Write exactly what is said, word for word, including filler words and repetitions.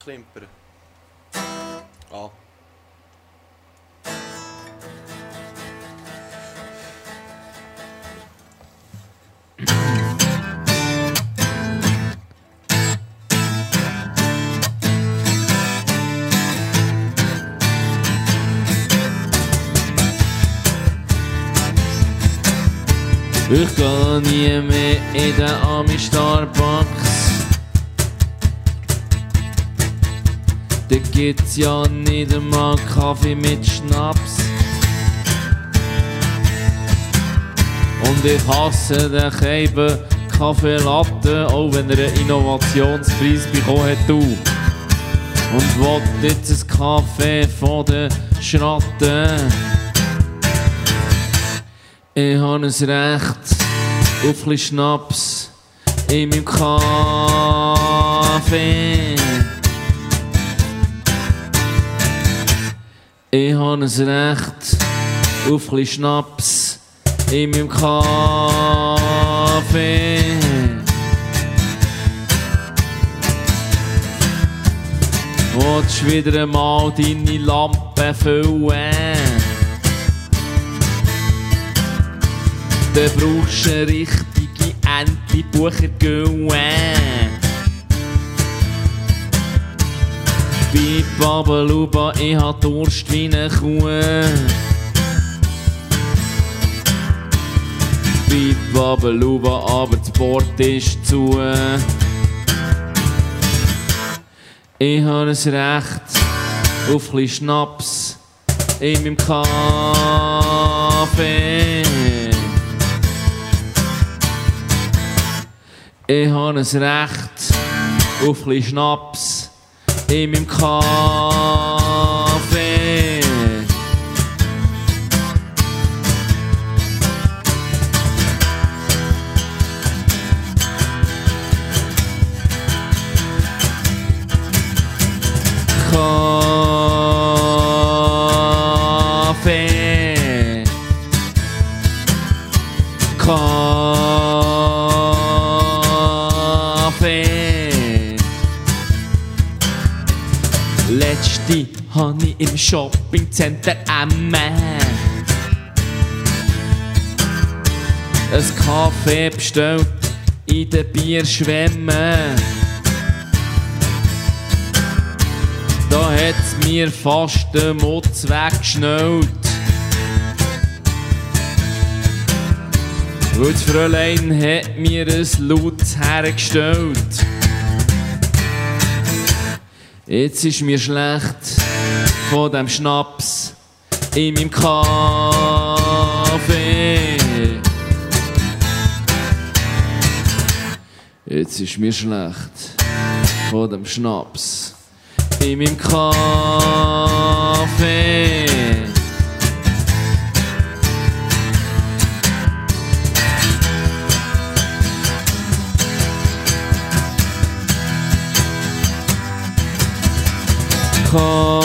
Klimpern. Ah. Ich geh nie mehr in den Ami Starbucks. Da gibt's ja nicht einmal Kaffee mit Schnaps. Und ich hasse den Keiben Kaffee Latte, auch wenn er einen Innovationspreis bekommen hat. Du. Und wollt jetzt ein Kaffee von den Schratten. Ich habe ein Recht auf ein Schnaps in meinem Kaffee. Ich habe ein Recht auf ein Schnaps in meinem Kaffee. Willst du wieder einmal deine Lampe füllen? Dann brauchst du eine richtige Entli-Buchergülle. Bei Babaluba, ich hab Durst wie eine Kuh. Bei Babaluba, aber das Port ist zu. Ich hab ein Recht auf ein Schnaps in meinem Kaffee. Ich habe ein Recht auf ein Schnaps in meinem Kaffee. Kaffee. Kaffee. Letzte habe ich im Shoppingcenter Emme ein Kaffee bestellt in den Bierschwemmen. Da hat's mir fast den Mutz weggeschnallt. Weil das Fräulein hat mir ein Lautes hergestellt. Jetzt ist mir schlecht von dem Schnaps in meinem Kaffee. Jetzt ist mir schlecht von dem Schnaps in meinem Kaffee. Kaffee.